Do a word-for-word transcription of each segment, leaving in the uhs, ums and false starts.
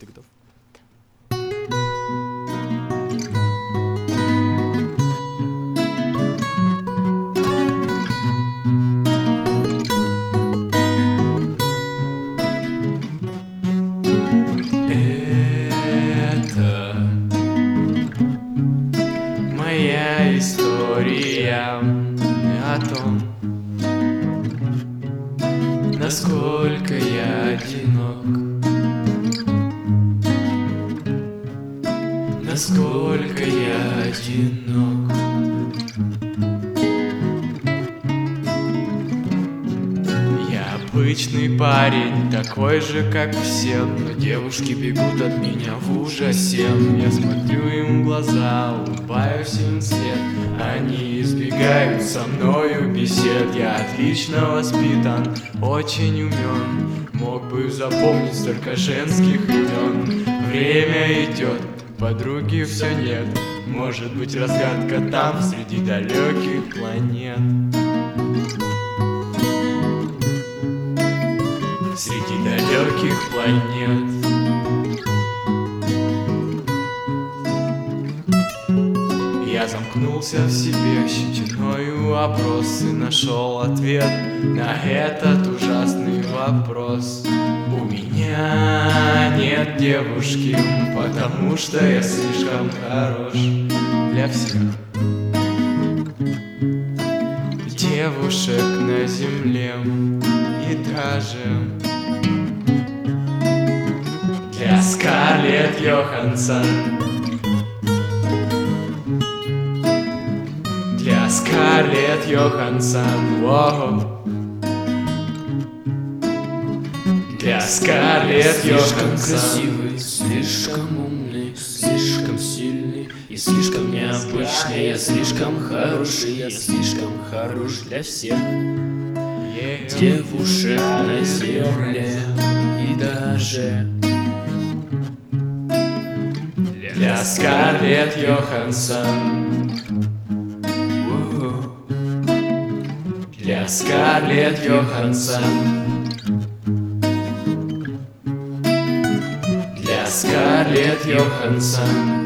Ты готов? Это моя история о том, насколько я одинок, насколько я одинок. Я обычный парень, такой же, как все, но девушки бегут от меня в ужасе. Я смотрю им в глаза, улыбаюсь им вслед, они избегают со мною бесед. Я отлично воспитан, очень умен, мог бы запомнить столько женских имен. Время идет, подруги все нет, может быть разгадка там, среди далеких планет. Среди далеких планет. Я замкнулся в себе, щетиною опрос, и нашел ответ на этот ужасный вопрос. У меня нет девушки, потому что я слишком хорош для всех девушек на земле, и даже для Скарлетт Йоханссон, для Скарлетт Йоханссон, воу. Для Скарлетт Слишком Йоханссон. красивый, слишком умный, слишком сильный и слишком необычный. Я слишком хороший, я слишком хорош для всех Yeah. девушек на земле, и даже Для Скарлетт Йоханссон. Воу. Для Скарлетт Йоханссон. Для Скарлетт Йоханссон.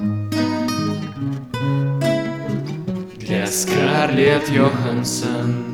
Для Скарлетт Йоханссон.